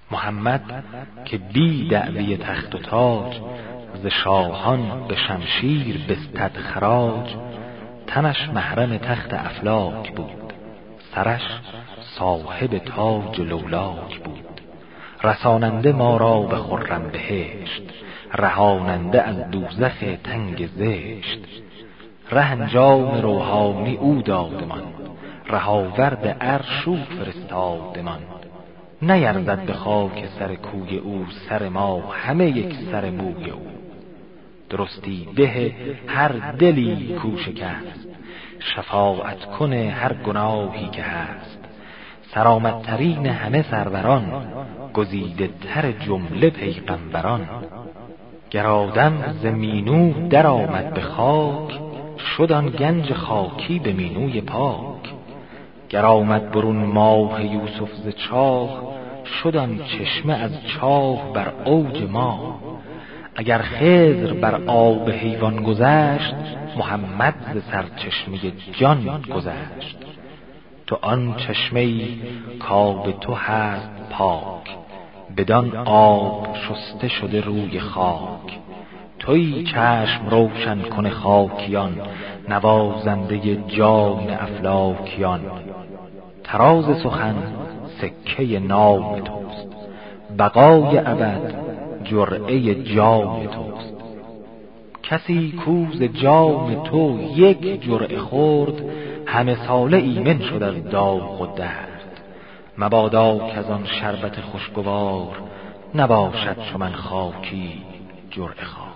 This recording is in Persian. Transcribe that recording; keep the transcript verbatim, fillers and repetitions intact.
محمد که بی دعوی تخت و تاج، ز شاهان به شمشیر بستد خراج. تنش محرم تخت افلاک بود، سرش صاحب تاج و لولاک بود. رساننده ما را به خرم بهشت، رهاننده از دوزخ تنگ زشت. ره انجام روحانی او دادمان، رهاورد عرش او فرستادمان. نیرزد به خاک سر کوی او سر ما، همه یک سر موی او. درستی ده هر دلی کو شکست، شفاعت کنه هر گناهی که هست. سرآمدترین همه سروران، گزیده تر جمله پیغمبران. گر آدم ز مینو در آمد به خاک، شد آن گنج خاکی به مینوی پاک. گر آمد برون ماه یوسف ز چاه، شد آن چشمه از چاه بر اوج ماه. اگر خضر بر آب حیوان گذشت، محمد ز سرچشمه جان گذشت. تو آن چشمه‌ای کآب تو هست پاک، بدان آب شسته شده روی خاک. تویی چشم روشن کن خاکیان، نوازنده جان افلاکیان. طراز سخن سکه نام توست، بقای ابد جرعه جام توست. کسی کو ز جام تو یک جرعه خورد، همه ساله ایمن شد از داغ و درد. مبادا کز آن شربت خوشگوار، نباشد چو من خاکی جرعه خوار.